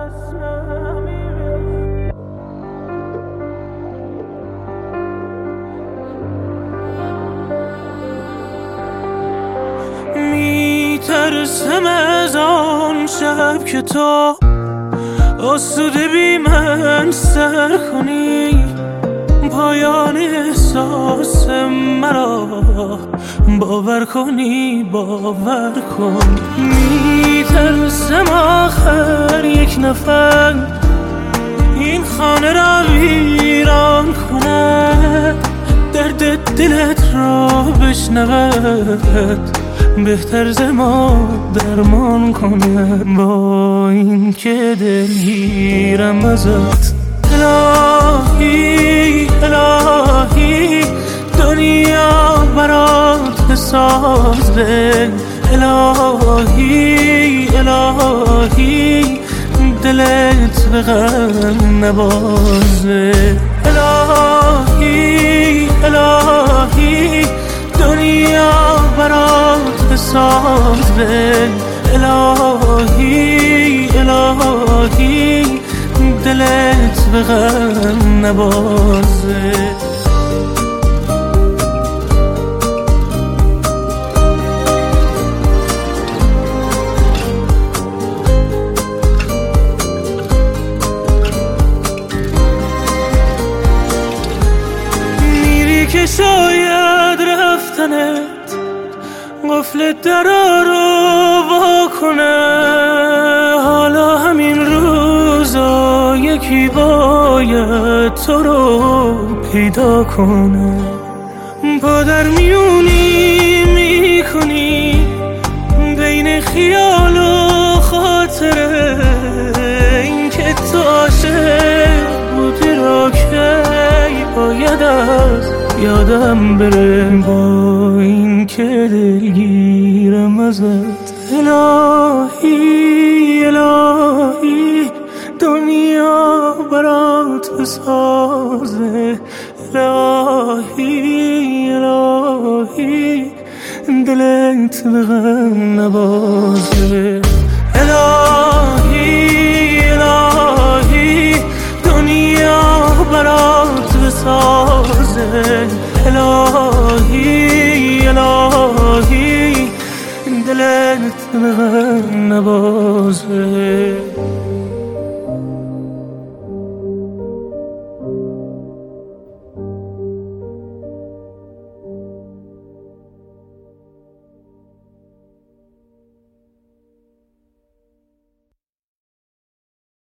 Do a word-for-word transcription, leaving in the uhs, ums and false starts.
میترسم از آن شب که تو آسوده بی من سر کنی، پایان احساس مرا باور کنی، باور کن. میترسم آخر یک نفر این خانه را ویران کنه، درد دلت را بشنود، بهتر ز ما درمان کنه. با این که دلگیرم ازت الهی الهی، دنیا برات بسازه، الهی الهی دلت به غم نبازه، الهی الهی دنیا برات بسازه، الهی الهی دلت به غم نبازه. میری که شاید رفتنت قفل درا رو وا کنه، حالا همین روزا یکی باید تو رو پیدا کنه. با در میونی میکنی بین خیال و خاطره، این که تو عاشق بودی را که باید از یادم بره. با این که دلگیرم ازت الهی الهی، دنیا برات بسازه، الهی الهی دلت به غم نبازه، الهی الهی دنیا برات بسازه، الهی الهی دلت به غم نبازه.